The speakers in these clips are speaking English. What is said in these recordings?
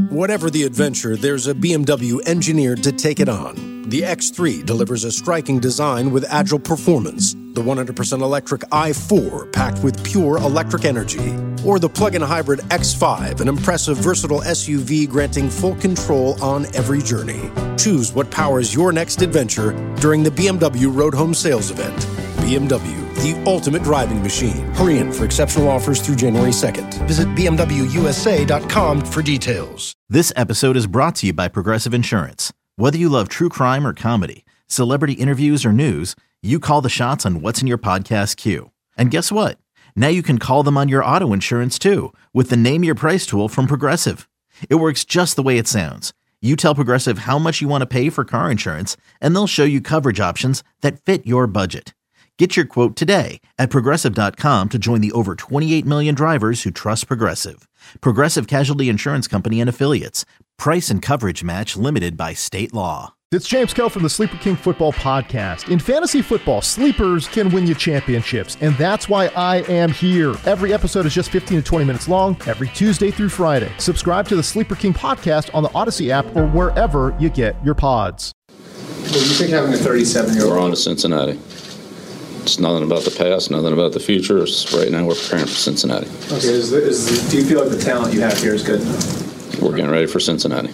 Whatever the adventure, there's a BMW engineered to take it on. The X3 delivers a striking design with agile performance. The 100% electric i4 packed with pure electric energy. Or the plug-in hybrid X5, an impressive, versatile SUV granting full control on every journey. Choose what powers your next adventure during the BMW Road Home Sales Event. BMW, the ultimate driving machine. Hurry in for exceptional offers through January 2nd. Visit BMWUSA.com for details. This episode is brought to you by Progressive Insurance. Whether you love true crime or comedy, celebrity interviews or news, you call the shots on what's in your podcast queue. And guess what? Now you can call them on your auto insurance too with the Name Your Price tool from Progressive. It works just the way it sounds. You tell Progressive how much you want to pay for car insurance, and they'll show you coverage options that fit your budget. Get your quote today at Progressive.com to join the over 28 million drivers who trust Progressive. Progressive Casualty Insurance Company and Affiliates. Price and coverage match limited by state law. It's James Koh from the Sleeper King Football Podcast. In fantasy football, sleepers can win you championships, and that's why I am here. Every episode is just 15 to 20 minutes long, every Tuesday through Friday. Subscribe to the Sleeper King Podcast on the Odyssey app or wherever you get your pods. What do you think having a 37-year-old? We're on to Cincinnati. It's nothing about the past, nothing about the future. It's right now we're preparing for Cincinnati. Okay, do you feel like the talent you have here is good enough? We're getting ready for Cincinnati.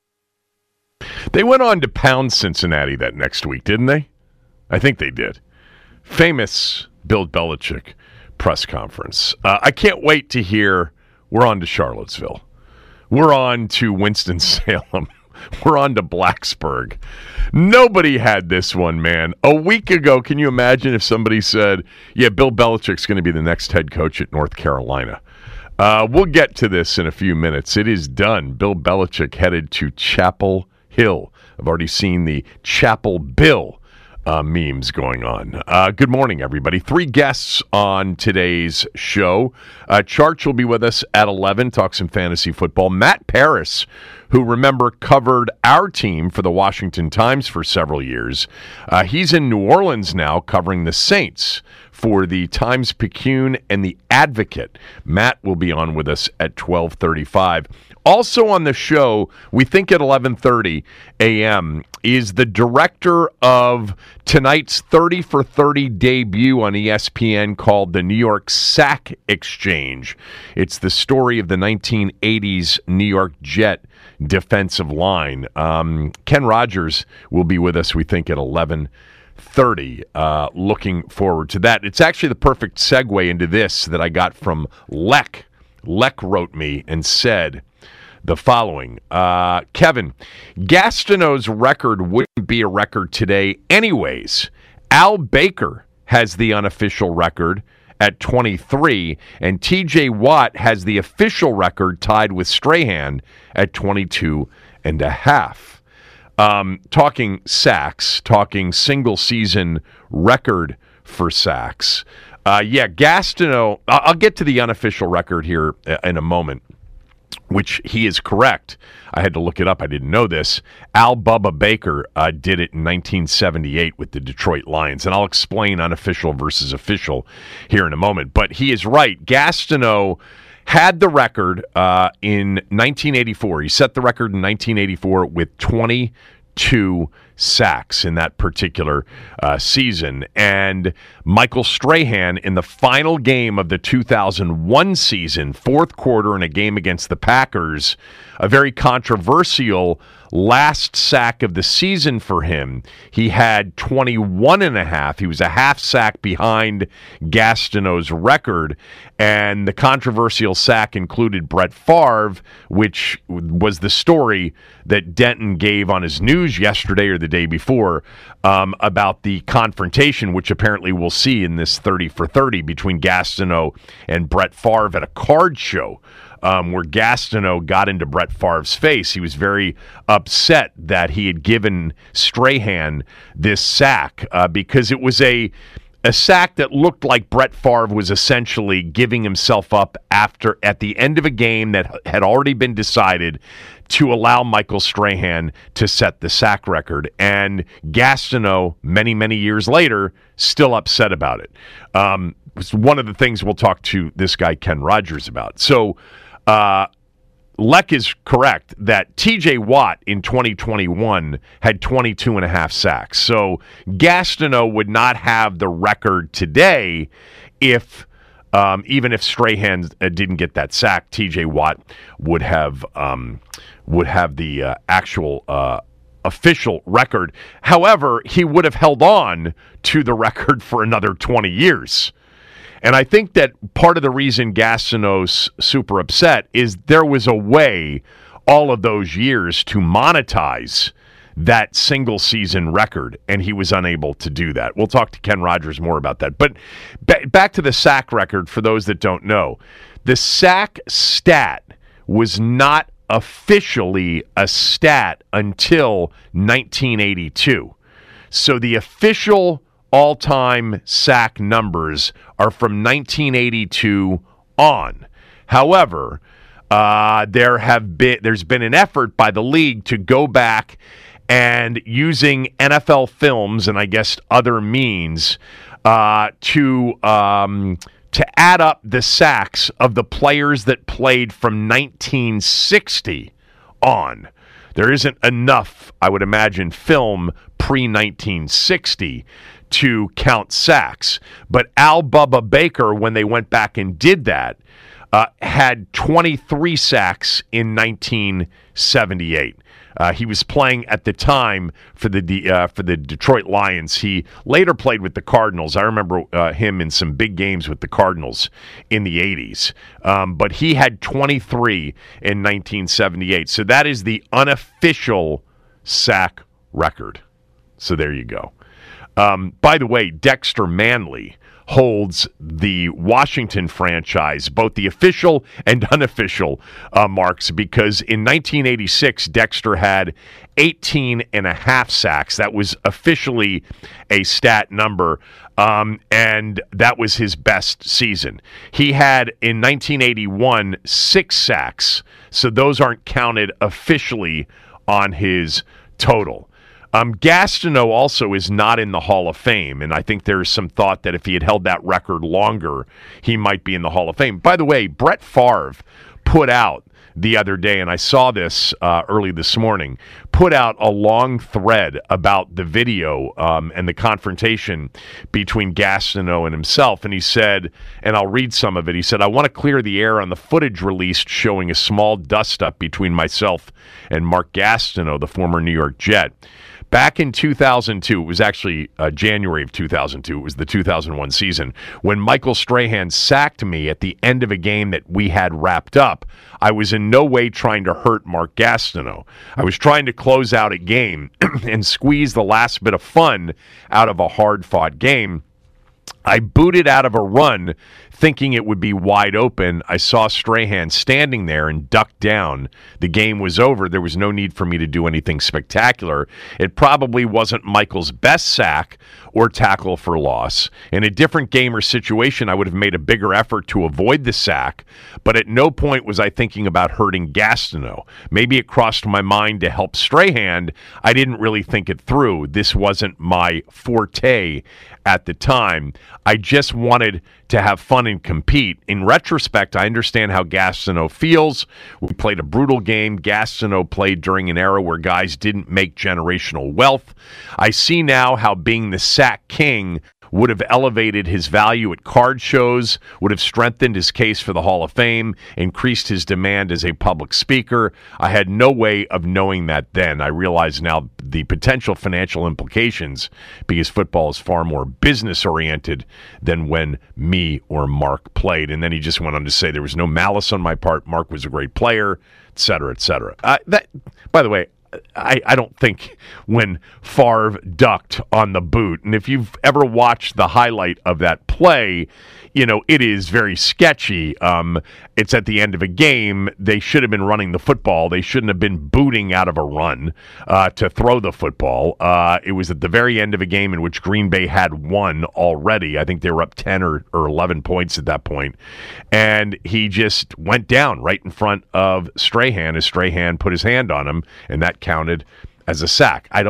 They went on to pound Cincinnati that next week, didn't they? I think they did. Famous Bill Belichick press conference. I can't wait to hear we're on to Charlottesville. We're on to Winston-Salem. We're on to Blacksburg. Nobody had this one, man. A week ago, can you imagine if somebody said, yeah, Bill Belichick's going to be the next head coach at North Carolina? We'll get to this in a few minutes. It is done. Bill Belichick headed to Chapel Hill. I've already seen the Chapel Bill memes going on. Good morning, everybody. 3 guests on today's show. Charch will be with us at 11, talk some fantasy football. Matt Paris, who, remember, covered our team for the Washington Times for several years. He's in New Orleans now covering the Saints for the Times-Picayune and the Advocate. Matt will be on with us at 12:35. Also on the show, we think at 11:30 a.m., is the director of tonight's 30 for 30 debut on ESPN called the New York Sack Exchange. It's the story of the 1980s New York Jet defensive line. Ken Rogers will be with us, we think, at 11:30. Looking forward to that. It's actually the perfect segue into this that I got from Lek. Lek wrote me and said the following. Kevin, Gastineau's record wouldn't be a record today anyways. Al Baker has the unofficial record at 23, and T.J. Watt has the official record tied with Strahan at 22 and a half. Talking sacks, talking single-season record for sacks. Gastineau, I'll get to the unofficial record here in a moment, which he is correct. I had to look it up. I didn't know this. Al Bubba Baker did it in 1978 with the Detroit Lions, and I'll explain unofficial versus official here in a moment. But he is right. Gastineau had the record in 1984. He set the record in 1984 with 22 sacks in that particular season. And Michael Strahan, in the final game of the 2001 season, fourth quarter in a game against the Packers, a very controversial last sack of the season for him. He had 21 and a half. He was a half sack behind Gastineau's record, and the controversial sack included Brett Favre, which was the story that Denton gave on his news yesterday or the day before about the confrontation, which apparently we'll see in this 30 for 30 between Gastineau and Brett Favre at a card show. Where Gastineau got into Brett Favre's face. He was very upset that he had given Strahan this sack because it was a sack that looked like Brett Favre was essentially giving himself up at the end of a game that had already been decided to allow Michael Strahan to set the sack record. And Gastineau, many, many years later, still upset about it. It's one of the things we'll talk to this guy, Ken Rogers, about. So Leck is correct that T.J. Watt in 2021 had 22.5 sacks. So Gastineau would not have the record today if even if Strahan didn't get that sack. T.J. Watt would have the actual official record. However, he would have held on to the record for another 20 years. And I think that part of the reason Gastineau's super upset is there was a way all of those years to monetize that single season record, and he was unable to do that. We'll talk to Ken Rogers more about that. But back to the sack record, for those that don't know. The sack stat was not officially a stat until 1982. So the official all-time sack numbers are from 1982 on. However, there's been an effort by the league to go back and using NFL films and I guess other means to add up the sacks of the players that played from 1960 on. There isn't enough, I would imagine, film pre-1960 to count sacks. But Al Bubba Baker, when they went back and did that, had 23 sacks in 1978. He was playing at the time for the Detroit Lions. He later played with the Cardinals. I remember him in some big games with the Cardinals in the 80s. But he had 23 in 1978. So that is the unofficial sack record. So there you go. By the way, Dexter Manley holds the Washington franchise, both the official and unofficial marks, because in 1986, Dexter had 18.5 sacks. That was officially a stat number, and that was his best season. He had, in 1981, 6 sacks, so those aren't counted officially on his total. Gastineau also is not in the Hall of Fame, and I think there's some thought that if he had held that record longer, he might be in the Hall of Fame. By the way, Brett Favre put out the other day, and I saw this early this morning, put out a long thread about the video and the confrontation between Gastineau and himself, and he said, and I'll read some of it, he said, "I want to clear the air on the footage released showing a small dust-up between myself and Mark Gastineau, the former New York Jet. Back in 2002, it was actually January of 2002, it was the 2001 season, when Michael Strahan sacked me at the end of a game that we had wrapped up, I was in no way trying to hurt Mark Gastineau. I was trying to close out a game and squeeze the last bit of fun out of a hard-fought game. I booted out of a run thinking it would be wide open. I saw Strahan standing there and ducked down. The game was over. There was no need for me to do anything spectacular. It probably wasn't Michael's best sack or tackle for loss. In a different game or situation, I would have made a bigger effort to avoid the sack, but at no point was I thinking about hurting Gastineau. Maybe it crossed my mind to help Strahan. I didn't really think it through. This wasn't my forte at the time. I just wanted to have fun and compete. In retrospect, I understand how Gastineau feels. We played a brutal game. Gastineau played during an era where guys didn't make generational wealth. I see now how being the sack king would have elevated his value at card shows, would have strengthened his case for the Hall of Fame, increased his demand as a public speaker. I had no way of knowing that then. I realize now the potential financial implications because football is far more business-oriented than when me or Mark played. And then he just went on to say there was no malice on my part. Mark was a great player, et cetera, et cetera. By the way, I don't think when Favre ducked on the boot, and if you've ever watched the highlight of that play, you know, it is very sketchy. It's at the end of a game. They should have been running the football. They shouldn't have been booting out of a run to throw the football. It was at the very end of a game in which Green Bay had won already. I think they were up 10 or 11 points at that point. And he just went down right in front of Strahan as Strahan put his hand on him, and that counted as a sack. I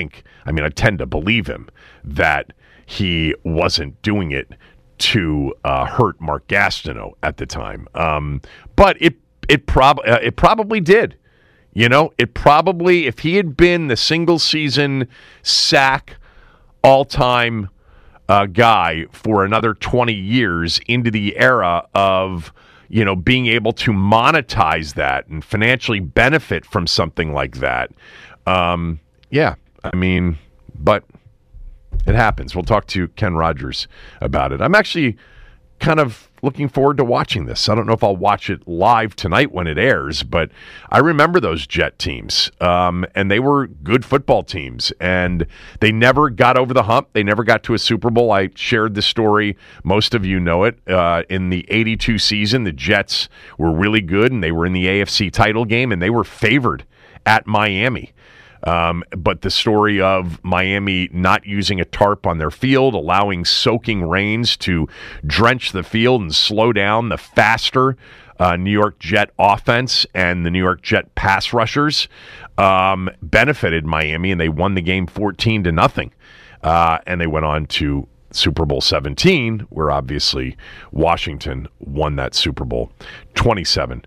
tend to believe him that he wasn't doing it to hurt Mark Gastineau at the time. But it it probably did. You know, it probably, if he had been the single season sack all-time guy for another 20 years into the era of, you know, being able to monetize that and financially benefit from something like that. Yeah, I mean, but it happens. We'll talk to Ken Rogers about it. I'm actually kind of looking forward to watching this. I don't know if I'll watch it live tonight when it airs, but I remember those Jet teams, and they were good football teams, and they never got over the hump. They never got to a Super Bowl. I shared the story. Most of you know it. In the 82 season, the Jets were really good, and they were in the AFC title game, and they were favored at Miami. But the story of Miami not using a tarp on their field, allowing soaking rains to drench the field and slow down the faster New York Jet offense and the New York Jet pass rushers benefited Miami, and they won the game 14-0. And they went on to Super Bowl 17, where obviously Washington won that Super Bowl 27-17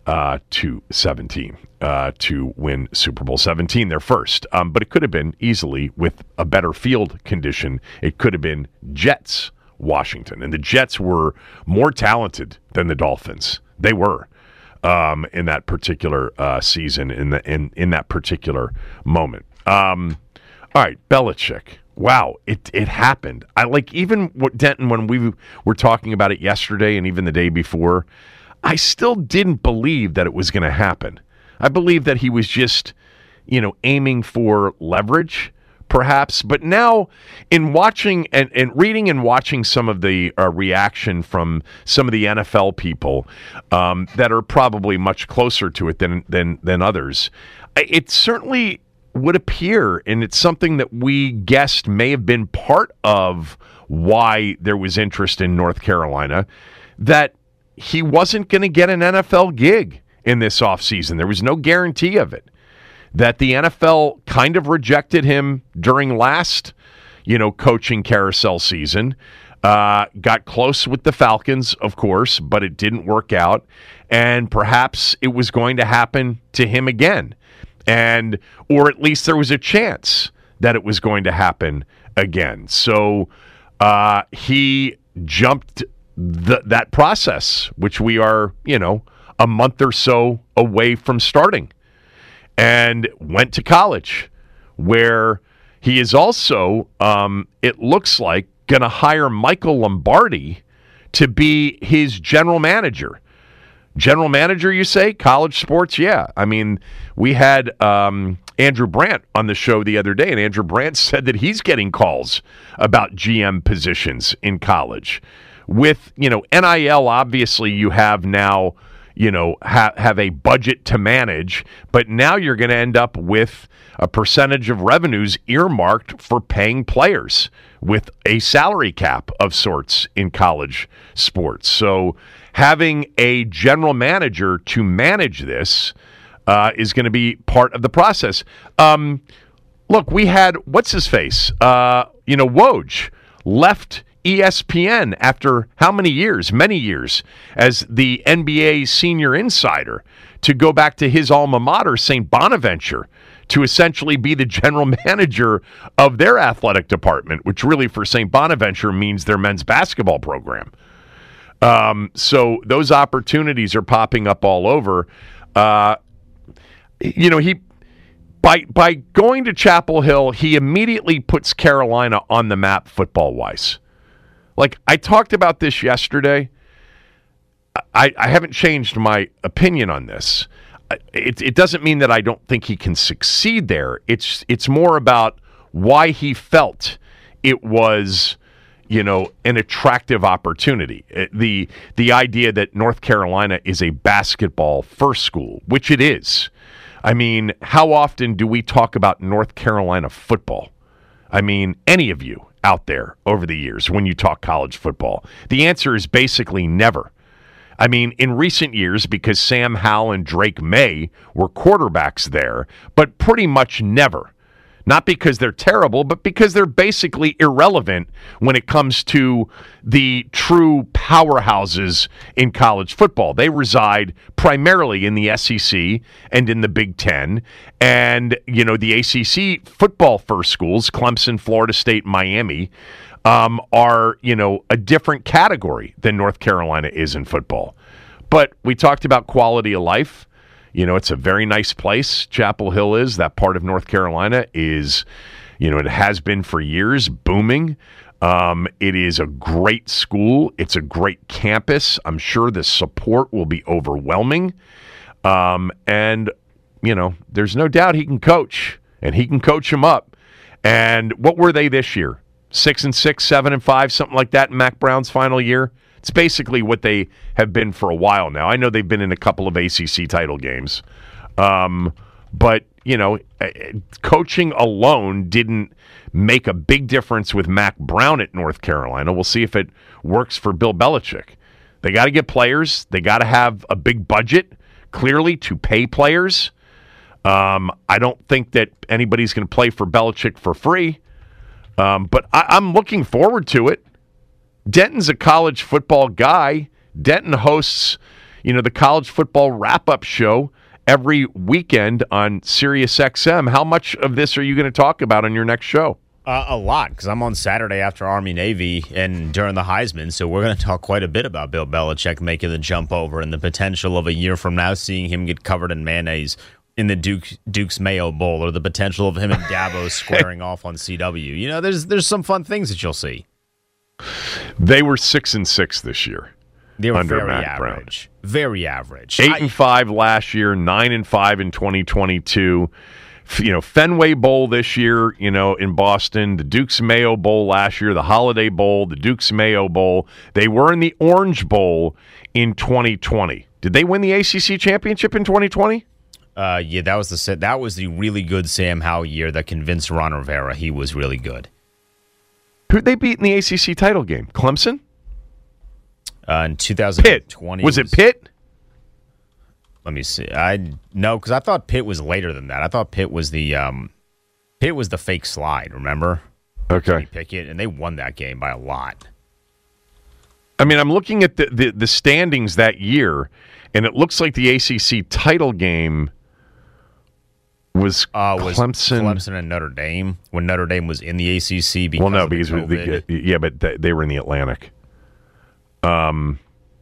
to win Super Bowl 17, their first. But it could have been easily, with a better field condition, it could have been Jets Washington. And the Jets were more talented than the Dolphins. They were in that particular season, in that particular moment. All right, Belichick. Wow, it happened. I like, even Denton, when we were talking about it yesterday and even the day before, I still didn't believe that it was going to happen. I believe that he was just, you know, aiming for leverage, perhaps. But now, in watching and reading and watching some of the reaction from some of the NFL people that are probably much closer to it than others, it certainly would appear, and it's something that we guessed may have been part of why there was interest in North Carolina, that he wasn't going to get an NFL gig in this offseason. There was no guarantee of it. That the NFL kind of rejected him during last, coaching carousel season. Got close with the Falcons, of course, but it didn't work out. And perhaps it was going to happen to him again. Or at least there was a chance that it was going to happen again. So he jumped that process, which we are, a month or so away from starting, and went to college, where he is also, it looks like, going to hire Michael Lombardi to be his general manager. General manager, you say? College sports? Yeah. I mean, we had Andrew Brandt on the show the other day, and Andrew Brandt said that he's getting calls about GM positions in college. With, NIL, obviously you have now, have a budget to manage, but now you're going to end up with a percentage of revenues earmarked for paying players with a salary cap of sorts in college sports. So having a general manager to manage this is going to be part of the process. Look, we had, what's his face? Woj left ESPN after how many years? Many years as the NBA senior insider to go back to his alma mater, St. Bonaventure, to essentially be the general manager of their athletic department, which really for St. Bonaventure means their men's basketball program. So those opportunities are popping up all over. He by going to Chapel Hill, he immediately puts Carolina on the map football-wise. Like, I talked about this yesterday. I haven't changed my opinion on this. It doesn't mean that I don't think he can succeed there. It's more about why he felt it was, an attractive opportunity. The idea that North Carolina is a basketball-first school, which it is. I mean, how often do we talk about North Carolina football? I mean, any of you out there over the years when you talk college football? The answer is basically never. I mean, in recent years, because Sam Howell and Drake May were quarterbacks there, but pretty much never Not because they're terrible, but because they're basically irrelevant when it comes to the true powerhouses in college football. They reside primarily in the SEC and in the Big Ten. And, the ACC football first schools, Clemson, Florida State, Miami, are, a different category than North Carolina is in football. But we talked about quality of life. It's a very nice place. Chapel Hill is. That part of North Carolina is, it has been for years, booming. It is a great school. It's a great campus. I'm sure the support will be overwhelming. And, there's no doubt he can coach, and he can coach them up. And what were they this year? 6-6, 7-5, something like that in Mac Brown's final year? It's basically what they have been for a while now. I know they've been in a couple of ACC title games. But, coaching alone didn't make a big difference with Mac Brown at North Carolina. We'll see if it works for Bill Belichick. They got to get players. They got to have a big budget, clearly, to pay players. I don't think that anybody's going to play for Belichick for free. But I'm looking forward to it. Denton's a college football guy. Denton hosts, the college football wrap-up show every weekend on Sirius XM. How much of this are you going to talk about on your next show? A lot, because I'm on Saturday after Army-Navy and during the Heisman, so we're going to talk quite a bit about Bill Belichick making the jump over and the potential of a year from now seeing him get covered in mayonnaise in the Duke's Mayo Bowl, or the potential of him and Dabo squaring off on CW. There's some fun things that you'll see. They were 6-6 this year. They were under very Mac average. Brown. Very average. 8-5 last year, 9-5 in 2022. Fenway Bowl this year, in Boston, the Duke's Mayo Bowl last year, the Holiday Bowl, the Duke's Mayo Bowl. They were in the Orange Bowl in 2020. Did they win the ACC championship in 2020? Yeah, that was the really good Sam Howell year that convinced Ron Rivera he was really good. Who'd they beat in the ACC title game? Clemson? In 2020. Pitt. Was it Pitt? Let me see. No, because I thought Pitt was later than that. I thought Pitt was the fake slide, remember? Okay. Pickett, and they won that game by a lot. I mean, I'm looking at the standings that year, and it looks like the ACC title game was Clemson and Notre Dame when Notre Dame was in the ACC. But they were in the Atlantic. The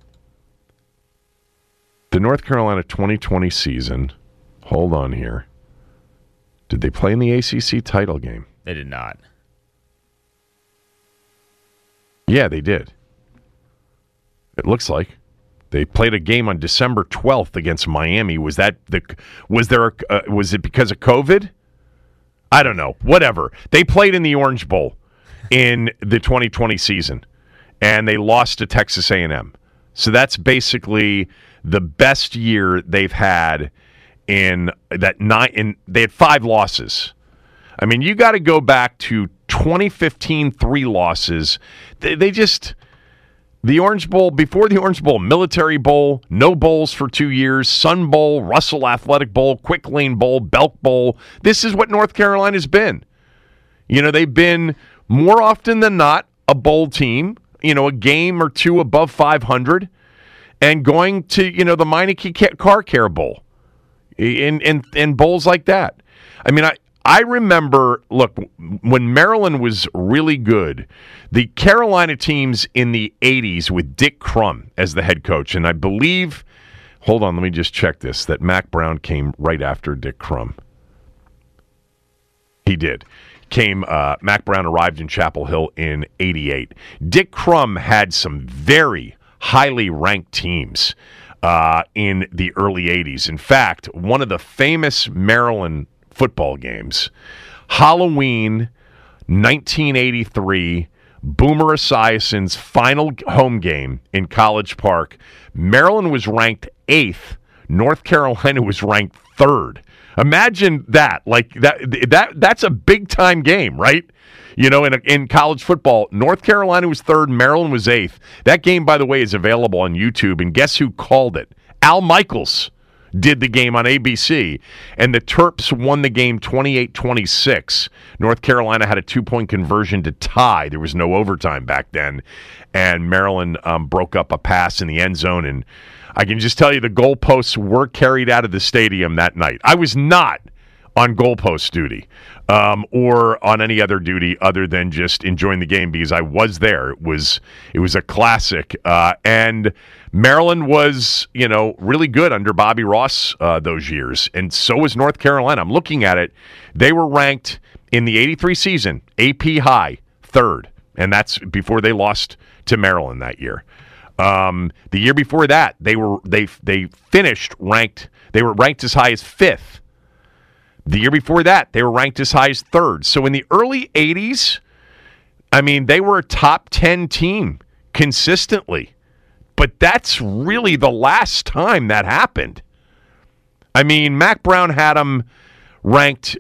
North Carolina 2020 season. Hold on here. Did they play in the ACC title game? They did not. Yeah, they did. It looks like. They played a game on December 12th against Miami. Was it because of COVID? I don't know. Whatever. They played in the Orange Bowl in the 2020 season, and they lost to Texas A&M. So that's basically the best year they've had in that they had 5 losses. I mean, you got to go back to 2015, 3 losses. They just... The Orange Bowl, before the Orange Bowl, Military Bowl, no bowls for 2 years, Sun Bowl, Russell Athletic Bowl, Quick Lane Bowl, Belk Bowl. This is what North Carolina's been. They've been more often than not a bowl team, a game or two above 500, and going to, the Meineke Car Care Bowl and bowls like that. I mean, I remember, look, when Maryland was really good, the Carolina teams in the 80s with Dick Crum as the head coach, and I believe, hold on, let me just check this, that Mac Brown came right after Dick Crum. He did. Mac Brown arrived in Chapel Hill in 88. Dick Crum had some very highly ranked teams in the early 80s. In fact, one of the famous Maryland football games, Halloween 1983, Boomer Esiason's final home game in College Park. Maryland was ranked 8th. North Carolina was ranked 3rd. Imagine that. Like that's a big time game, right? In college football, North Carolina was 3rd, Maryland was 8th. That game, by the way, is available on YouTube, and guess who called it? Al Michaels did the game on ABC, and the Terps won the game 28-26. North Carolina had a 2-point conversion to tie. There was no overtime back then, and Maryland broke up a pass in the end zone, and I can just tell you the goalposts were carried out of the stadium that night. I was not on goalpost duty or on any other duty other than just enjoying the game because I was there. It was a classic. And Maryland was, really good under Bobby Ross those years. And so was North Carolina. I'm looking at it. They were ranked in the 83 season, AP high, 3rd. And that's before they lost to Maryland that year. The year before that, they finished ranked. They were ranked as high as 5th. The year before that, they were ranked as high as 3rd. So in the early 80s, they were a top 10 team consistently. But that's really the last time that happened. Mack Brown had them ranked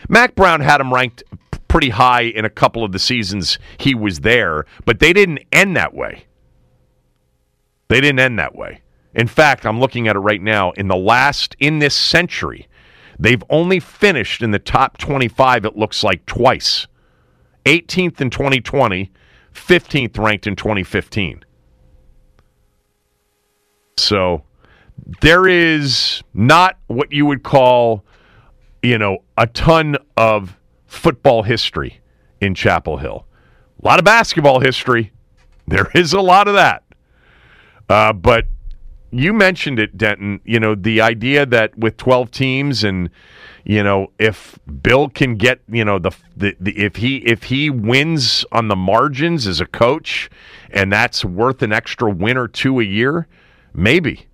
pretty high in a couple of the seasons he was there, but they didn't end that way. In fact, I'm looking at it right now. In this century, they've only finished in the top 25, it looks like, twice. 18th in 2020, 15th ranked in 2015. So there is not what you would call, a ton of football history in Chapel Hill. A lot of basketball history. There is a lot of that. But you mentioned it, Denton, the idea that with 12 teams and, if Bill can get, if he wins on the margins as a coach and that's worth an extra win or two a year, maybe.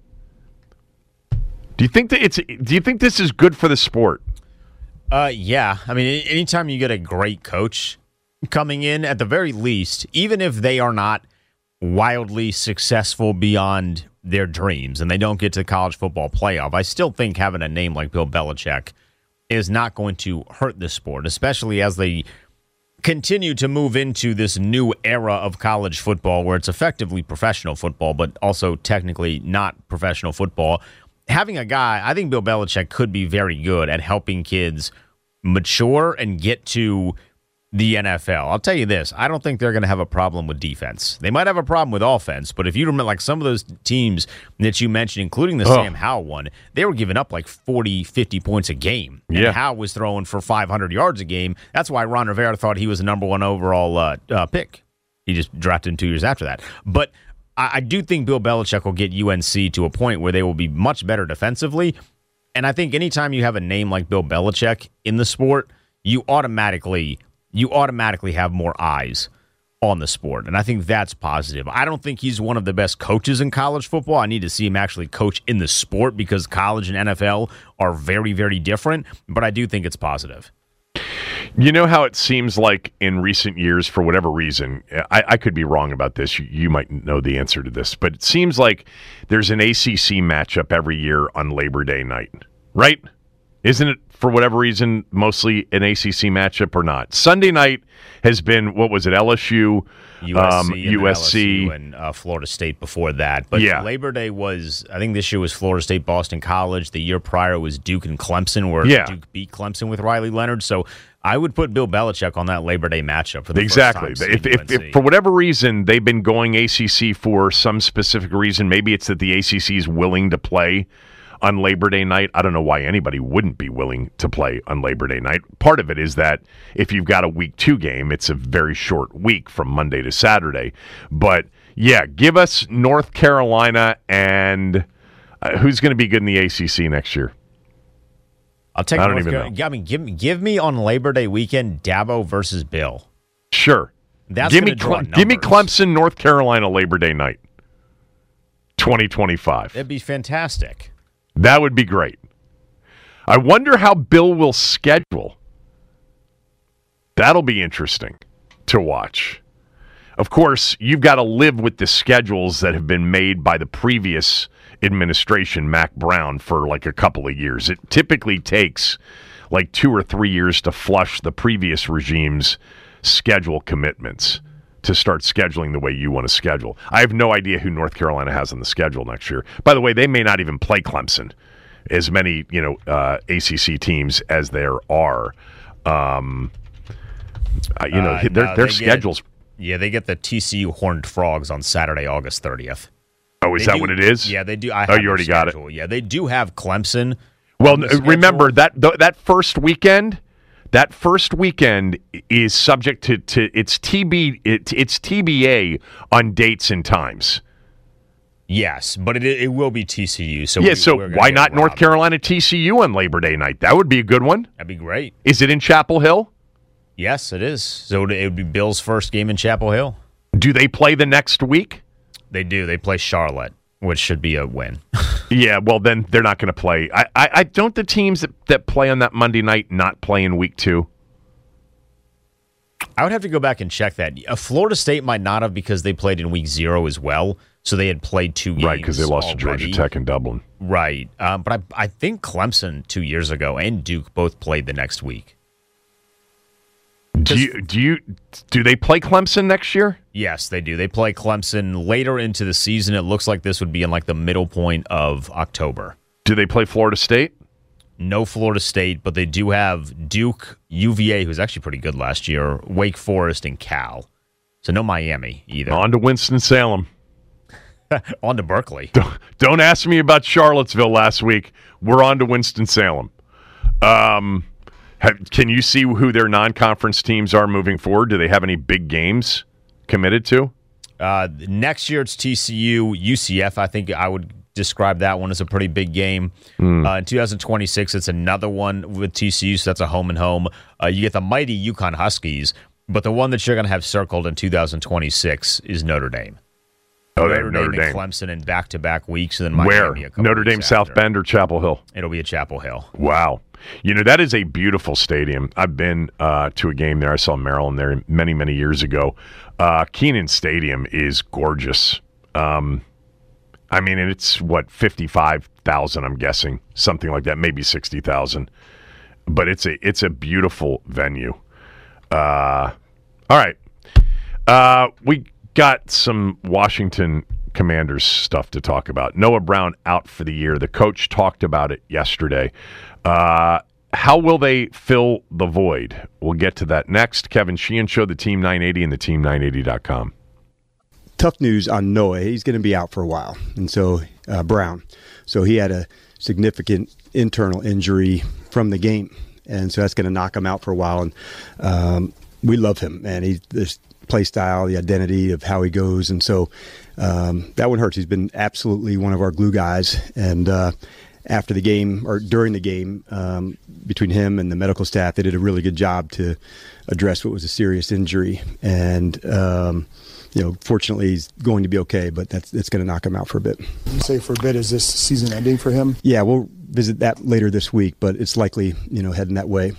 Do you think this is good for the sport? Yeah. Anytime you get a great coach coming in, at the very least, even if they are not wildly successful beyond their dreams and they don't get to the college football playoff, I still think having a name like Bill Belichick is not going to hurt the sport, especially as they continue to move into this new era of college football where it's effectively professional football, but also technically not professional football. Having a guy, I think Bill Belichick could be very good at helping kids mature and get to the NFL. I'll tell you this, I don't think they're going to have a problem with defense. They might have a problem with offense, but if you remember, like some of those teams that you mentioned, including the Sam Howell one, they were giving up like 40, 50 points a game. And Howell was throwing for 500 yards a game. That's why Ron Rivera thought he was the number 1 overall pick. He just drafted him 2 years after that. But I do think Bill Belichick will get UNC to a point where they will be much better defensively. And I think anytime you have a name like Bill Belichick in the sport, you automatically have more eyes on the sport. And I think that's positive. I don't think he's one of the best coaches in college football. I need to see him actually coach in the sport because college and NFL are very, very different. But I do think it's positive. You know how it seems like in recent years, for whatever reason, I could be wrong about this. You might know the answer to this, but it seems like there's an ACC matchup every year on Labor Day night, right? Isn't it, for whatever reason, mostly an ACC matchup or not? Sunday night has been, what was it, LSU, USC, and Florida State before that. But Labor Day was, I think this year was Florida State, Boston College. The year prior was Duke and Clemson, where Duke beat Clemson with Riley Leonard. So I would put Bill Belichick on that Labor Day matchup for the first time. If for whatever reason they've been going ACC for some specific reason, maybe it's that the ACC is willing to play on Labor Day night. I don't know why anybody wouldn't be willing to play on Labor Day night. Part of it is that if you've got a week 2 game, it's a very short week from Monday to Saturday. But yeah, give us North Carolina and who's going to be good in the ACC next year? I'll take North Carolina. Give me on Labor Day weekend Dabo versus Bill. Sure. Give me Clemson, North Carolina Labor Day night. 2025. That'd be fantastic. That would be great. I wonder how Bill will schedule. That'll be interesting to watch. Of course, you've got to live with the schedules that have been made by the previous administration, Mack Brown, for like a couple of years. It typically takes like 2 or 3 years to flush the previous regime's schedule commitments to start scheduling the way you want to schedule. I have no idea who North Carolina has on the schedule next year. By the way, they may not even play Clemson as many ACC teams as there are. Their schedules. They get the TCU Horned Frogs on Saturday, August 30th. Oh, is that what it is? Yeah, they do. You already got it. Yeah, they do have Clemson. Well, remember that first weekend. That first weekend is subject to its TBA on dates and times. Yes, but it will be TCU. So why not North Carolina TCU on Labor Day night? That would be a good one. That'd be great. Is it in Chapel Hill? Yes, it is. So it would be Bill's first game in Chapel Hill. Do they play the next week? They do. They play Charlotte, which should be a win. Yeah, well, then they're not going to play. I don't the teams that play on that Monday night not play in week 2? I would have to go back and check that. Florida State might not have because they played in week 0 as well. So they had played 2 games. Right, because they lost already. to Georgia Tech and Dublin. Right. But I think Clemson 2 years ago and Duke both played the next week. Do they play Clemson next year? Yes, they do. They play Clemson later into the season. It looks like this would be in like the middle point of October. Do they play Florida State? No Florida State, but they do have Duke, UVA, who's actually pretty good last year, Wake Forest, and Cal. So no Miami either. On to Winston-Salem. On to Berkeley. Don't ask me about Charlottesville last week. We're on to Winston-Salem. Can you see who their non-conference teams are moving forward? Do they have any big games committed to? Next year it's TCU, UCF. I think I would describe that one as a pretty big game. In 2026, it's another one with TCU, so that's a home and home. You get the mighty UConn Huskies, but the one that you're going to have circled in 2026 is Notre Dame. Oh, Notre Dame and Clemson in back-to-back weeks. And then Miami where? Notre Dame, South Bend, or Chapel Hill? It'll be at Chapel Hill. Wow. That is a beautiful stadium. I've been to a game there. I saw Maryland there many, many years ago. Kenan Stadium is gorgeous. And it's, 55,000, I'm guessing. Something like that, maybe 60,000. But it's a beautiful venue. All right. We got some Washington Commanders stuff to talk about. Noah Brown out for the year. The coach talked about it yesterday. How will they fill the void? We'll get to that next. Kevin Sheehan Show, the Team 980 and the Team980.com. Tough news on Noah. He's going to be out for a while. And so Brown. So he had a significant internal injury from the game. And so that's going to knock him out for a while. And we love him. And he's this play style, the identity of how he goes. And so that one hurts. He's been absolutely one of our glue guys. And after the game, or during the game, between him and the medical staff, they did a really good job to address what was a serious injury. And, fortunately, he's going to be okay, but it's going to knock him out for a bit. You say for a bit, is this season ending for him? Yeah, we'll visit that later this week, but it's likely, heading that way.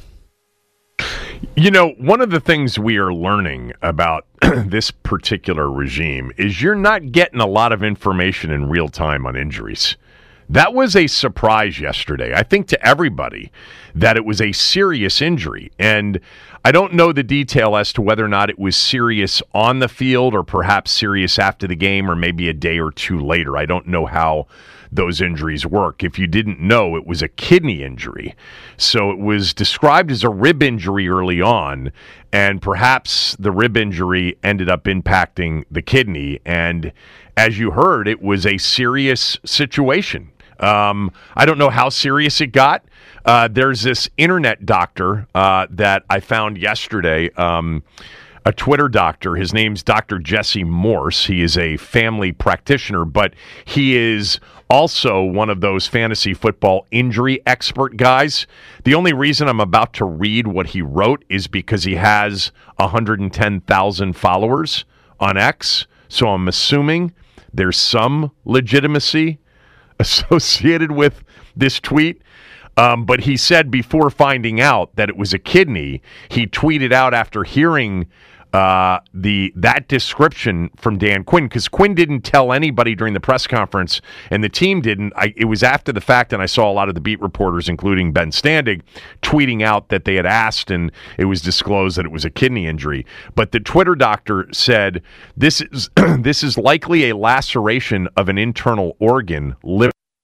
One of the things we are learning about this particular regime is you're not getting a lot of information in real time on injuries. That was a surprise yesterday, I think, to everybody, that it was a serious injury. And I don't know the detail as to whether or not it was serious on the field or perhaps serious after the game or maybe a day or two later. I don't know how those injuries work. If you didn't know, it was a kidney injury. So it was described as a rib injury early on, and perhaps the rib injury ended up impacting the kidney. And as you heard, it was a serious situation. I don't know how serious it got. There's this internet doctor that I found yesterday, a Twitter doctor. His name's Dr. Jesse Morse. He is a family practitioner, but he is also one of those fantasy football injury expert guys. The only reason I'm about to read what he wrote is because he has 110,000 followers on X, so I'm assuming there's some legitimacy associated with this tweet. But he said before finding out that it was a kidney, he tweeted out after hearing that description from Dan Quinn, because Quinn didn't tell anybody during the press conference, and the team didn't. It was after the fact, and I saw a lot of the beat reporters, including Ben Standig, tweeting out that they had asked, and it was disclosed that it was a kidney injury. But the Twitter doctor said this is likely a laceration of an internal organ, liver,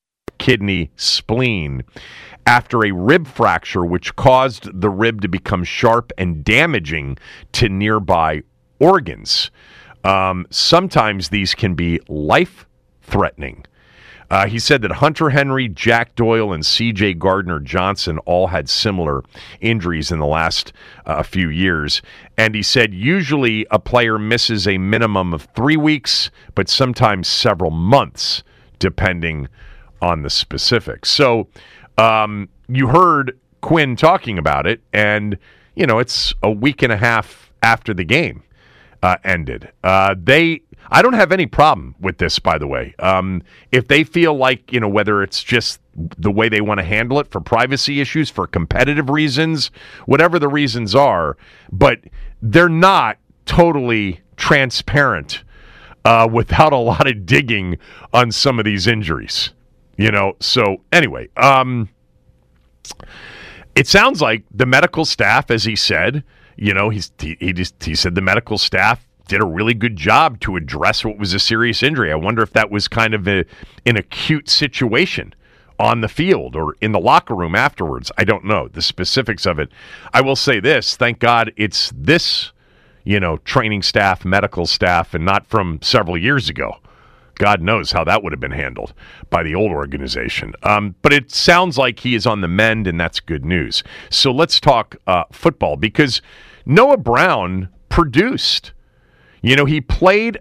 kidney, spleen after a rib fracture, which caused the rib to become sharp and damaging to nearby organs. Sometimes these can be life-threatening. He said that Hunter Henry, Jack Doyle, and C.J. Gardner-Johnson all had similar injuries in the last few years. And he said usually a player misses a minimum of 3 weeks, but sometimes several months, depending on the specifics. So you heard Quinn talking about it, and, it's a week and a half after the game ended. I don't have any problem with this, by the way. If they feel like, whether it's just the way they want to handle it for privacy issues, for competitive reasons, whatever the reasons are, but they're not totally transparent without a lot of digging on some of these injuries. So anyway, it sounds like the medical staff, as he said, he said the medical staff did a really good job to address what was a serious injury. I wonder if that was kind of an acute situation on the field or in the locker room afterwards. I don't know the specifics of it. I will say this, thank God it's this, training staff, medical staff, and not from several years ago. God knows how that would have been handled by the old organization. But it sounds like he is on the mend, and that's good news. So let's talk football, because Noah Brown produced. He played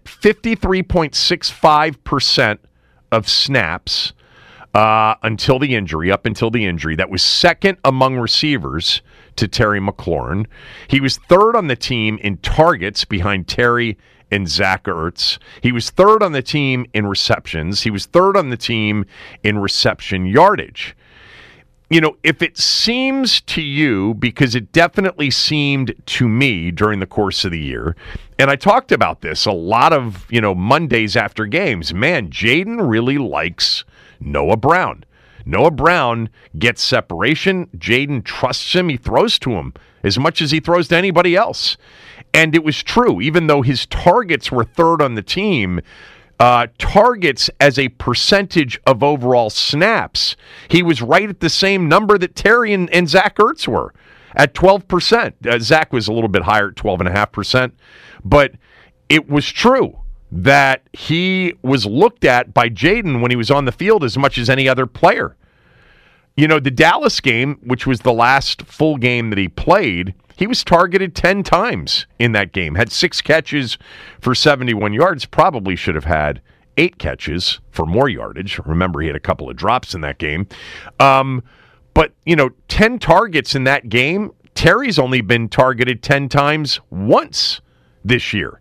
53.65% of snaps until the injury, up until the injury. That was second among receivers to Terry McLaurin. He was third on the team in targets behind Terry and Zach Ertz. He was third on the team in receptions. He was third on the team in reception yardage. If it seems to you, because it definitely seemed to me during the course of the year, and I talked about this a lot of, Mondays after games, man, Jaden really likes Noah Brown. Noah Brown gets separation. Jaden trusts him. He throws to him as much as he throws to anybody else. And it was true, even though his targets were third on the team, targets as a percentage of overall snaps, he was right at the same number that Terry and Zach Ertz were at 12%. Zach was a little bit higher at 12.5%, but it was true that he was looked at by Jaden when he was on the field as much as any other player. The Dallas game, which was the last full game that he played, he was targeted 10 times in that game, had 6 catches for 71 yards, probably should have had 8 catches for more yardage. Remember, he had a couple of drops in that game. But 10 targets in that game, Terry's only been targeted 10 times once this year.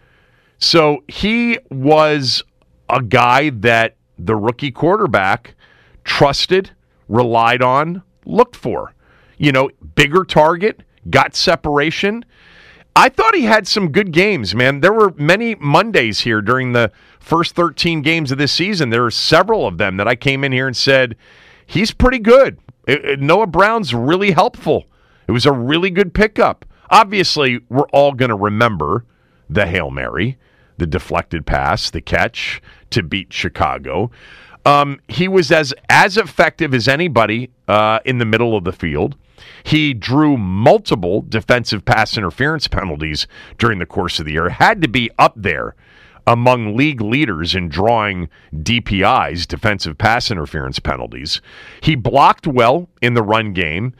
So he was a guy that the rookie quarterback trusted, relied on, looked for. Bigger target, got separation. I thought he had some good games, man. There were many Mondays here during the first 13 games of this season. There were several of them that I came in here and said, he's pretty good. Noah Brown's really helpful. It was a really good pickup. Obviously, we're all going to remember the Hail Mary, the deflected pass, the catch to beat Chicago. He was as effective as anybody in the middle of the field. He drew multiple defensive pass interference penalties during the course of the year. Had to be up there among league leaders in drawing DPIs, defensive pass interference penalties. He blocked well in the run game.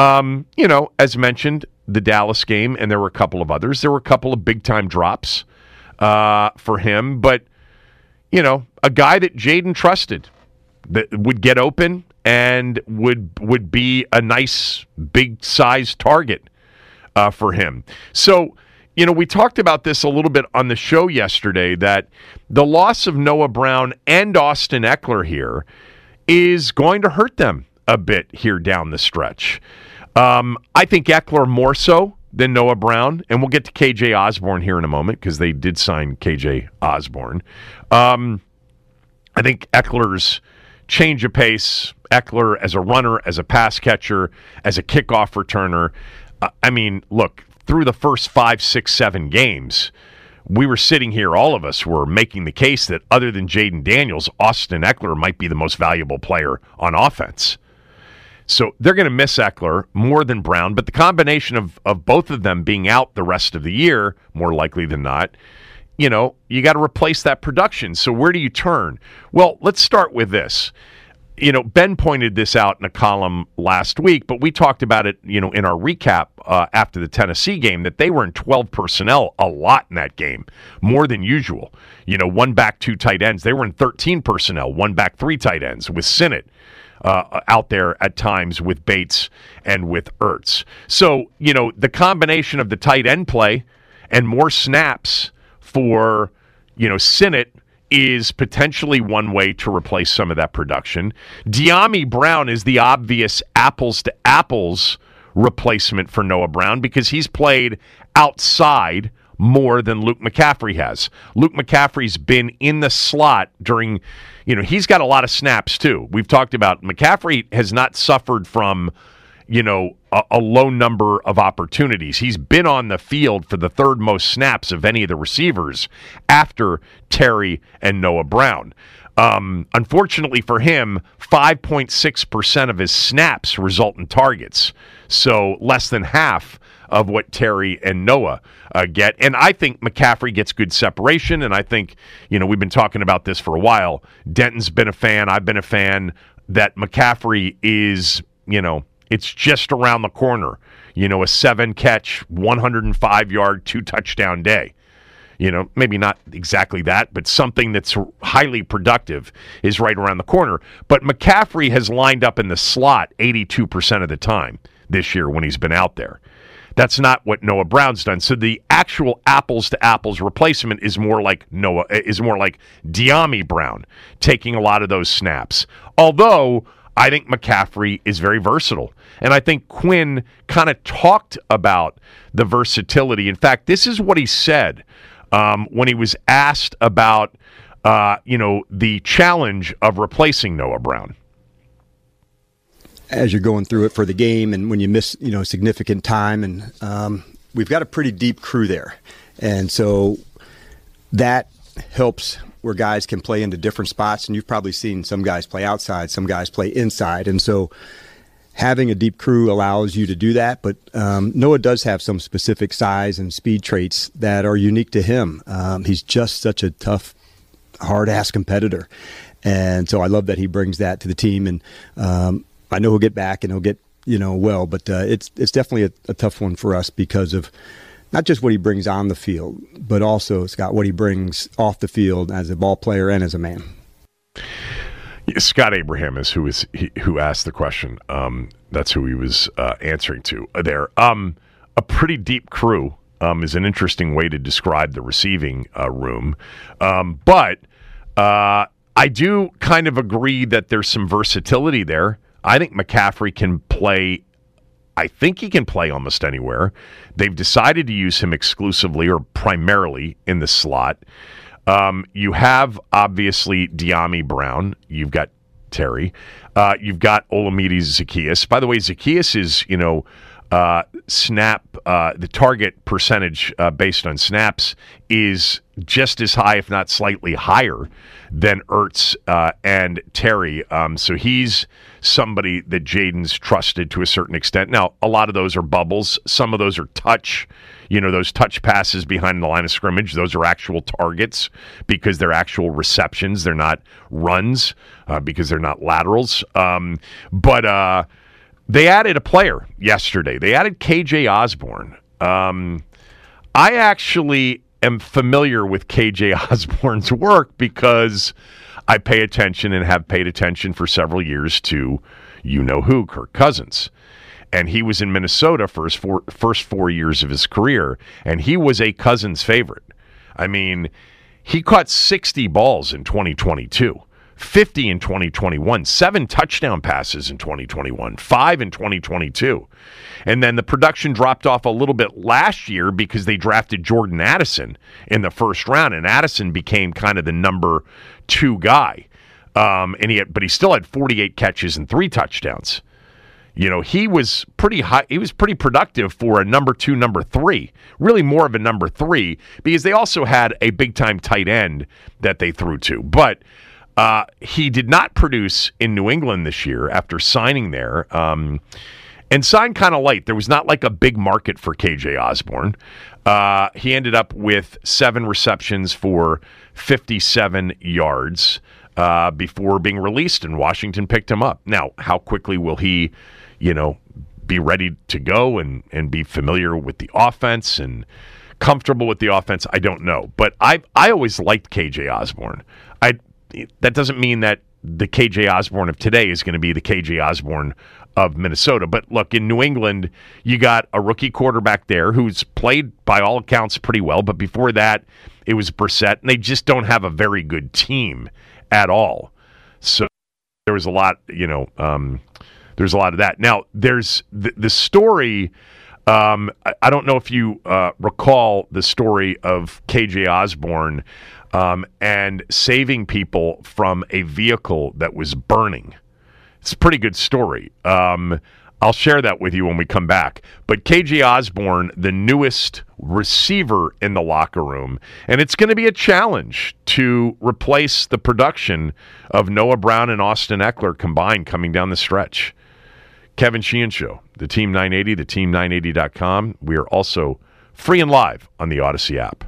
As mentioned, the Dallas game, and there were a couple of others. There were a couple of big-time drops for him. But, a guy that Jaden trusted, that would get open and would be a nice big-sized target for him. So, we talked about this a little bit on the show yesterday, that the loss of Noah Brown and Austin Ekeler here is going to hurt them a bit here down the stretch. I think Ekeler more so than Noah Brown, and we'll get to KJ Osborne here in a moment because they did sign KJ Osborne. I think Eckler's change of pace, Ekeler as a runner, as a pass catcher, as a kickoff returner. Look, through the first 5, 6, 7 games, we were sitting here, all of us were making the case that other than Jaden Daniels, Austin Eckler might be the most valuable player on offense. So they're going to miss Eckler more than Brown, but the combination of both of them being out the rest of the year, more likely than not, you got to replace that production. So where do you turn? Well, let's start with this. Ben pointed this out in a column last week, but we talked about it, in our recap after the Tennessee game, that they were in 12 personnel a lot in that game, more than usual. One back, two tight ends. They were in 13 personnel, one back, three tight ends, with Sinnott out there at times with Bates and with Ertz. So, the combination of the tight end play and more snaps for, Sinnott is potentially one way to replace some of that production. Dyami Brown is the obvious apples-to-apples replacement for Noah Brown because he's played outside more than Luke McCaffrey has. Luke McCaffrey's been in the slot during, he's got a lot of snaps too. We've talked about McCaffrey has not suffered from, a low number of opportunities. He's been on the field for the third most snaps of any of the receivers after Terry and Noah Brown. Unfortunately for him, 5.6% of his snaps result in targets. So less than half of what Terry and Noah get. And I think McCaffrey gets good separation, and I think, we've been talking about this for a while. Denton's been a fan. I've been a fan that McCaffrey is, it's just around the corner. A 7-catch, 105-yard, 2-touchdown day. Maybe not exactly that, but something that's highly productive is right around the corner. But McCaffrey has lined up in the slot 82% of the time this year when he's been out there. That's not what Noah Brown's done. So the actual apples-to-apples replacement is more like Dyami Brown taking a lot of those snaps. Although I think McCaffrey is very versatile. And I think Quinn kind of talked about the versatility. In fact, this is what he said when he was asked about, the challenge of replacing Noah Brown. As you're going through it for the game and when you miss, significant time, and we've got a pretty deep crew there. And so that helps where guys can play into different spots, and you've probably seen some guys play outside, some guys play inside, and so having a deep crew allows you to do that. But Noah does have some specific size and speed traits that are unique to him. He's just such a tough, hard-ass competitor, and so I love that he brings that to the team. And I know he'll get back and he'll get well, but it's definitely a tough one for us because of not just what he brings on the field, but also, Scott, what he brings off the field as a ball player and as a man. Scott Abraham is who asked the question. That's who he was answering to there. A pretty deep crew is an interesting way to describe the receiving room. But I do kind of agree that there's some versatility there. I think McCaffrey can play. I think he can play almost anywhere. They've decided to use him exclusively or primarily in the slot. You have, obviously, Dyami Brown. You've got Terry. You've got Olamide Zaccheaus. By the way, Zaccheaus is, the target percentage based on snaps is just as high, if not slightly higher, than Ertz and Terry. So he's somebody that Jaden's trusted to a certain extent. Now, a lot of those are bubbles. Some of those are touch. Those touch passes behind the line of scrimmage, those are actual targets because they're actual receptions. They're not runs because they're not laterals. But they added a player yesterday. They added KJ Osborne. I actually am familiar with KJ Osborne's work because I pay attention and have paid attention for several years to who, Kirk Cousins. And he was in Minnesota for his first 4 years of his career, and he was a Cousins favorite. I mean, he caught 60 balls in 2022, 50 in 2021, 7 touchdown passes in 2021, 5 in 2022. And then the production dropped off a little bit last year because they drafted Jordan Addison in the first round, and Addison became kind of the number 2 guy. But he still had 48 catches and 3 touchdowns. He was pretty high. He was pretty productive for a number 2, number 3, really more of a number 3, because they also had a big-time tight end that they threw to. But he did not produce in New England this year after signing there, and signed kind of late. There was not like a big market for KJ Osborne. He ended up with 7 receptions for 57 yards before being released, and Washington picked him up. Now, how quickly will he, be ready to go and be familiar with the offense and comfortable with the offense? I don't know. But I always liked KJ Osborne. That doesn't mean that the KJ Osborne of today is going to be the KJ Osborne of Minnesota. But look, in New England, you got a rookie quarterback there who's played, by all accounts, pretty well. But before that, it was Brissett, and they just don't have a very good team at all. So there was a lot, there's a lot of that. Now, there's the story. I don't know if you recall the story of KJ Osborne and saving people from a vehicle that was burning. It's a pretty good story. I'll share that with you when we come back. But KJ Osborne, the newest receiver in the locker room, and it's going to be a challenge to replace the production of Noah Brown and Austin Eckler combined coming down the stretch. Kevin Sheehan Show, the Team 980, the team980.com. We are also free and live on the Odyssey app.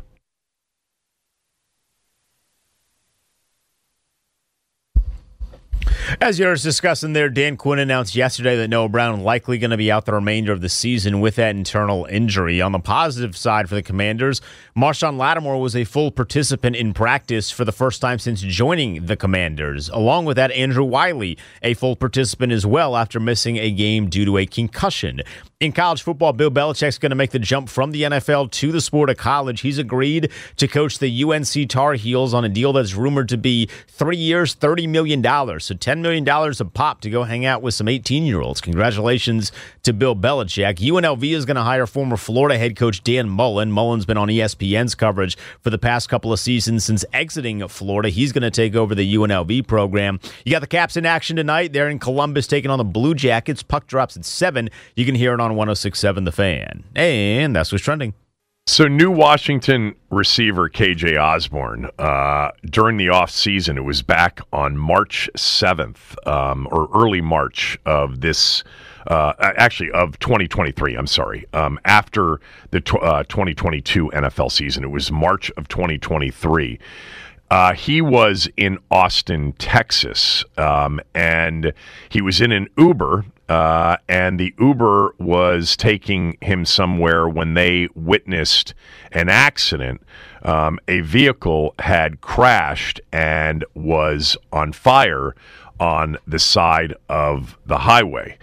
As you were discussing there, Dan Quinn announced yesterday that Noah Brown likely going to be out the remainder of the season with that internal injury. On the positive side for the Commanders, Marshawn Lattimore was a full participant in practice for the first time since joining the Commanders. Along with that, Andrew Wiley, a full participant as well after missing a game due to a concussion. In college football, Bill Belichick's going to make the jump from the NFL to the sport of college. He's agreed to coach the UNC Tar Heels on a deal that's rumored to be 3 years, $30 million. So $10 million a pop to go hang out with some 18-year-olds. Congratulations to Bill Belichick. UNLV is going to hire former Florida head coach Dan Mullen. Mullen's been on ESPN's coverage for the past couple of seasons since exiting Florida. He's going to take over the UNLV program. You got the Caps in action tonight. They're in Columbus taking on the Blue Jackets. Puck drops at 7. You can hear it on 106.7 The Fan. And that's what's trending. So new Washington receiver KJ Osborne, during the offseason, it was back on March 7th, or early March of this, of 2023, I'm sorry. After the 2022 NFL season, it was March of 2023. He was in Austin, Texas, and he was in an Uber, and the Uber was taking him somewhere when they witnessed an accident. A vehicle had crashed and was on fire on the side of the highway.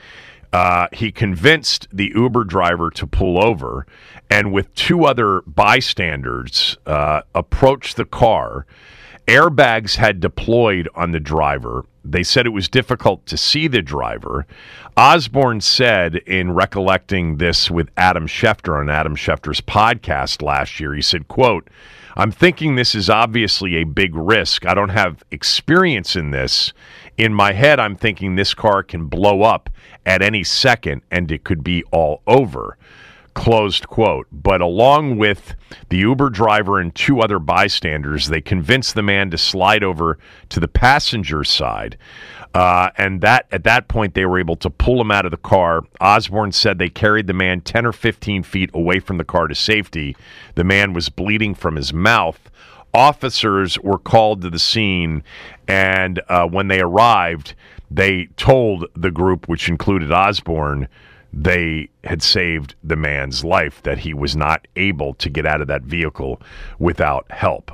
He convinced the Uber driver to pull over, and with 2 other bystanders approached the car. Airbags had deployed on the driver. They said it was difficult to see the driver. Osborne said, in recollecting this with Adam Schefter on Adam Schefter's podcast last year, he said, quote, "I'm thinking this is obviously a big risk. I don't have experience in this. In my head, I'm thinking this car can blow up at any second and it could be all over." Closed quote. But along with the Uber driver and 2 other bystanders, they convinced the man to slide over to the passenger side. And that at that point, they were able to pull him out of the car. Osborne said they carried the man 10 or 15 feet away from the car to safety. The man was bleeding from his mouth. Officers were called to the scene, and when they arrived, they told the group, which included Osborne, they had saved the man's life, that he was not able to get out of that vehicle without help.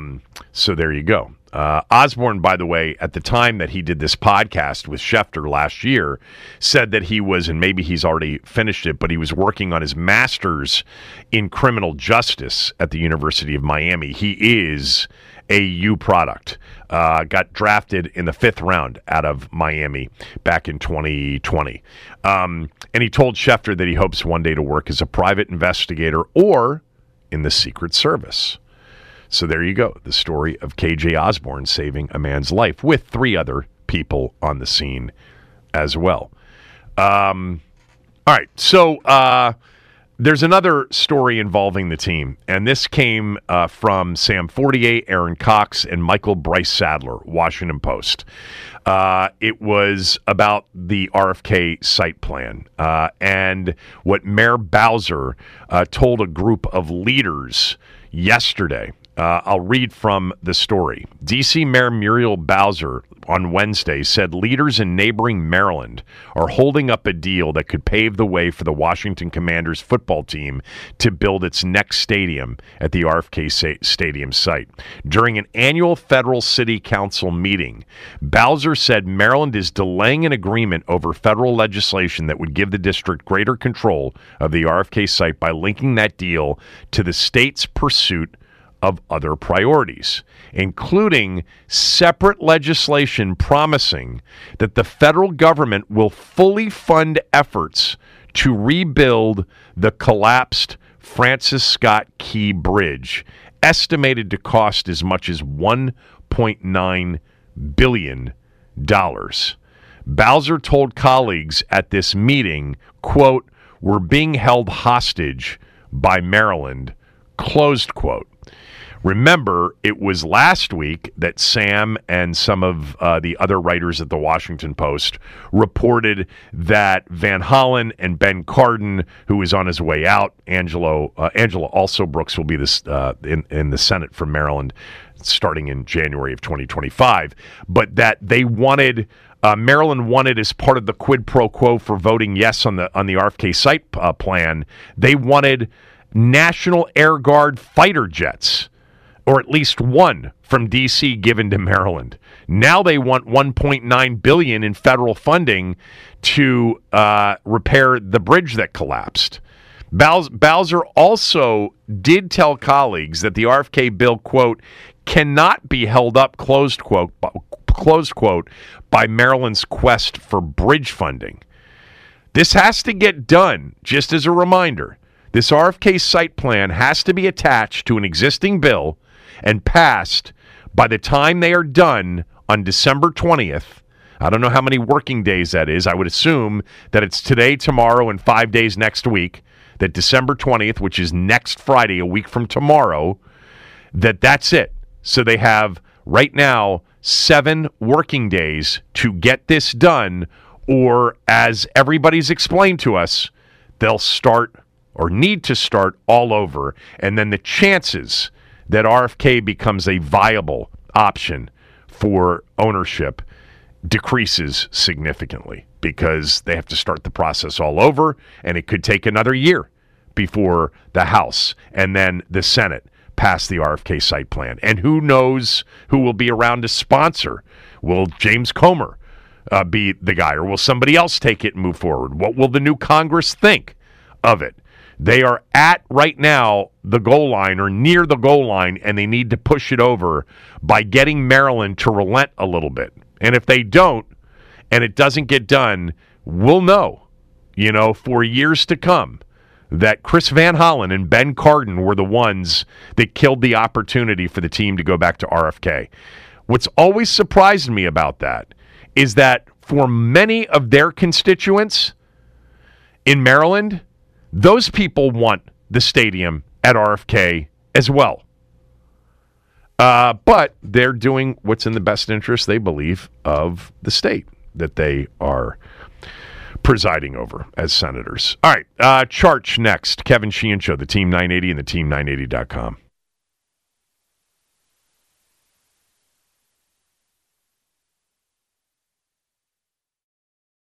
So there you go. Osborne, by the way, at the time that he did this podcast with Schefter last year, said that he was, and maybe he's already finished it, but he was working on his master's in criminal justice at the University of Miami. He is a U product. Got drafted in the 5th round out of Miami back in 2020. And he told Schefter that he hopes one day to work as a private investigator or in the Secret Service. So there you go, the story of KJ Osborne saving a man's life with 3 other people on the scene as well. All right, so there's another story involving the team, and this came from Sam Fortier, Aaron Cox, and Michael Bryce Sadler, Washington Post. It was about the RFK site plan and what Mayor Bowser told a group of leaders yesterday. I'll read from the story. D.C. Mayor Muriel Bowser on Wednesday said leaders in neighboring Maryland are holding up a deal that could pave the way for the Washington Commanders football team to build its next stadium at the RFK Stadium site. During an annual federal city council meeting, Bowser said Maryland is delaying an agreement over federal legislation that would give the district greater control of the RFK site by linking that deal to the state's pursuit of other priorities, including separate legislation promising that the federal government will fully fund efforts to rebuild the collapsed Francis Scott Key Bridge, estimated to cost as much as $1.9 billion. Bowser told colleagues at this meeting, quote, "We're being held hostage by Maryland," closed quote. Remember, it was last week that Sam and some of the other writers at the Washington Post reported that Van Hollen and Ben Cardin, who is on his way out, Angela also Brooks will be this in the Senate from Maryland starting in January of 2025, but that they wanted Maryland wanted as part of the quid pro quo for voting yes on the RFK site plan, they wanted National Air Guard fighter jets, or at least one from D.C. given to Maryland. Now they want $1.9 billion in federal funding to repair the bridge that collapsed. Bowser also did tell colleagues that the RFK bill, quote, cannot be held up, closed quote, by Maryland's quest for bridge funding. This has to get done, just as a reminder. This RFK site plan has to be attached to an existing bill and passed by the time they are done on December 20th. I don't know how many working days that is. I would assume that it's today, tomorrow, and 5 days next week, that December 20th, which is next Friday, a week from tomorrow, that's it. So they have, right now, 7 working days to get this done, or as everybody's explained to us, they'll start or need to start all over, and then the chances that RFK becomes a viable option for ownership decreases significantly because they have to start the process all over, and it could take another year before the House and then the Senate pass the RFK site plan. And who knows who will be around to sponsor? Will James Comer be the guy, or will somebody else take it and move forward? What will the new Congress think of it? They are at, right now, the goal line or near the goal line, and they need to push it over by getting Maryland to relent a little bit. And if they don't, and it doesn't get done, we'll know, for years to come, that Chris Van Hollen and Ben Cardin were the ones that killed the opportunity for the team to go back to RFK. What's always surprised me about that is that for many of their constituents in Maryland, those people want the stadium at RFK as well. But they're doing what's in the best interest, they believe, of the state that they are presiding over as senators. All right, Charch next. Kevin Sheehan Show, the Team 980 and the Team980.com.